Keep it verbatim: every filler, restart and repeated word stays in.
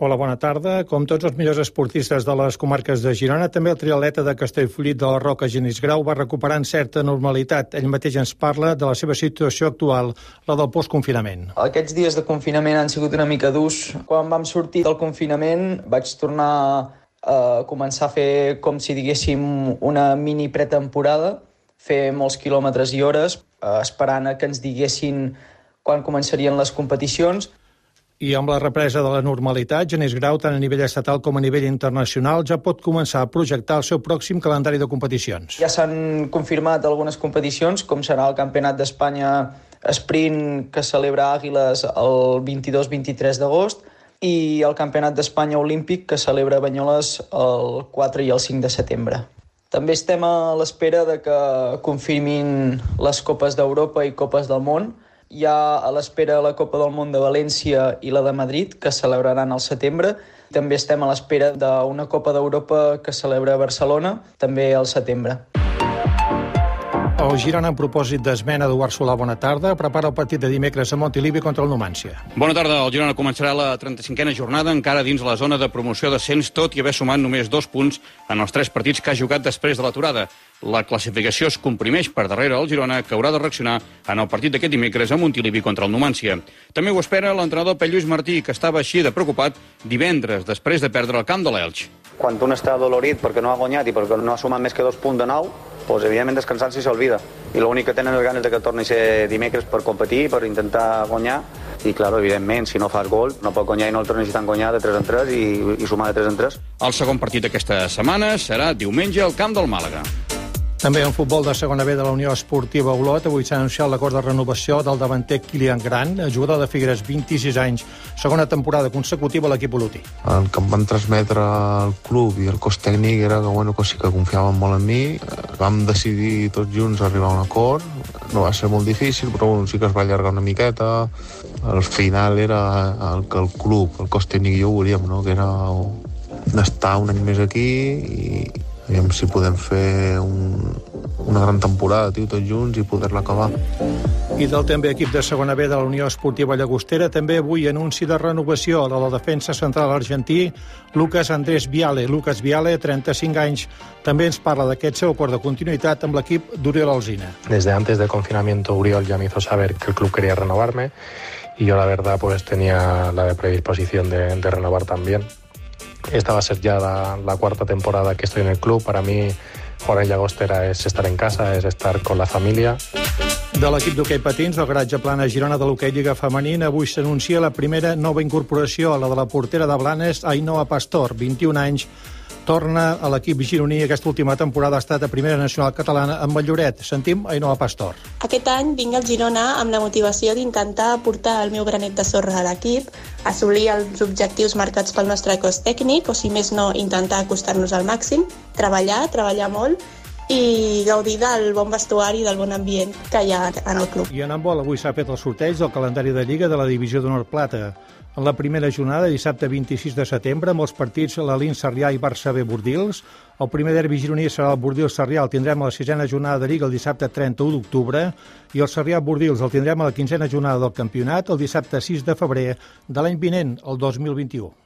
Hola, bona tarda. Com tots els millors esportistes de les comarques de Girona, també el triatleta de Castellfollit de la Roca, Genís Grau, va recuperant certa normalitat. Ell mateix ens parla de la seva situació actual, la del postconfinament. Aquests dies de confinament han sigut una mica durs. Quan vam sortir del confinament vaig tornar a començar a fer, com si diguéssim, una mini pretemporada, fer molts quilòmetres i hores, esperant a que ens diguessin quan començarien les competicions. I amb la represa de la normalitat, Genís Grau, tant a nivell estatal com a nivell internacional, ja pot començar a projectar el seu pròxim calendari de competicions. Ja s'han confirmat algunes competicions, com serà el Campionat d'Espanya Sprint, que celebra Àguiles el vint-i-dos vint-i-tres d'agost, i el Campionat d'Espanya Olímpic, que celebra Banyoles el quatre i el cinc de setembre. També estem a l'espera de que confirmin les Copes d'Europa i Copes del Món. Hi ha a l'espera la Copa del Món de València i la de Madrid, que celebraran al setembre. També estem a l'espera d'una Copa d'Europa que celebra Barcelona, també al setembre. El Girona, en propòsit d'esmena, Eduard Solà, bona tarda, prepara el partit de dimecres a Montilivi contra el Numància. Bona tarda. El Girona començarà la trenta-cinquena jornada encara dins la zona de promoció d'ascens, tot i haver sumat només dos punts en els tres partits que ha jugat després de l'aturada. La classificació es comprimeix per darrere el Girona, que haurà de reaccionar en el partit d'aquest dimecres a Montilivi contra el Numància. També ho espera l'entrenador Pep Lluís Martí, que estava així de preocupat divendres, després de perdre el camp de l'Elx. Quan un està dolorit perquè no ha guanyat i perquè no ha sumat més que dos punts de nou, doncs evidentment descansant-se s'olvida. I l'únic que tenen és ganes de que torni a ser dimecres per competir, per intentar guanyar. I, clar, evidentment, si no fas gol, no pot guanyar i no el tornes a guanyar de tres en tres i, i sumar de tres en tres. El segon partit d'aquesta setmana serà diumenge al camp del Màlaga. També en futbol de segona B de la Unió Esportiva Olot, avui s'ha anunciat l'acord de renovació del davanter Kilian Gran, jugador de Figueres, vint-i-sis anys, segona temporada consecutiva a l'equip olotí. El que em van transmetre el club i el cos tècnic era que, bueno, que sí que confiaven molt en mi. Vam decidir tots junts arribar a un acord. No va ser molt difícil, però bueno, sí que es va allargar una miqueta. Al final era el que el club, el cos tècnic i jo volíem, no? Que era estar un any més aquí i veiem si podem fer un, una gran temporada, tio, tots junts i poder-la acabar. I del també equip de segona B de la Unió Esportiva Llagostera, també avui anunci de renovació de la defensa central argentí Lucas Andrés Viale. Lucas Viale, trenta-cinc anys, també ens parla d'aquest seu acord de continuïtat amb l'equip d'Oriol Alsina. Desde antes del confinamiento, Oriol ya me hizo saber que el club quería renovarme y yo la verdad pues tenía la predisposición de, de renovar también. Esta va a ser ya la, la cuarta temporada que estoy en el club. Para mí, jugar en Llagostera es estar en casa, es estar con la familia. De l'equip d'hoquei patins del Garatge Plana Girona de l'hoquei Lliga Femenina, avui s'anuncia la primera nova incorporació, la de la portera de Blanes, Ainhoa Pastor, vint-i-un anys, torna a l'equip gironí. Aquesta última temporada ha estat a Primera Nacional Catalana amb el Lloret. Sentim Ainhoa Pastor. Aquest any vinc al Girona amb la motivació d'intentar aportar el meu granet de sorra a l'equip, assolir els objectius marcats pel nostre cos tècnic, o si més no, intentar acostar-nos al màxim, treballar, treballar molt i gaudir del bon vestuari i del bon ambient que hi ha en el club. I en handbol avui s'ha fet el sorteig del calendari de Lliga de la Divisió d'Honor Plata. En la primera jornada, dissabte vint-i-sis de setembre, amb els partits l'Alin Sarrià i Barça B Bordils. El primer derbi gironí serà el Bordils-Sarrià, el tindrem a la sisena jornada de Lliga el dissabte trenta-u d'octubre, i el Sarrià-Bordils el tindrem a la quinzena jornada del campionat el dissabte sis de febrer de l'any vinent, el dos mil vint-i-u.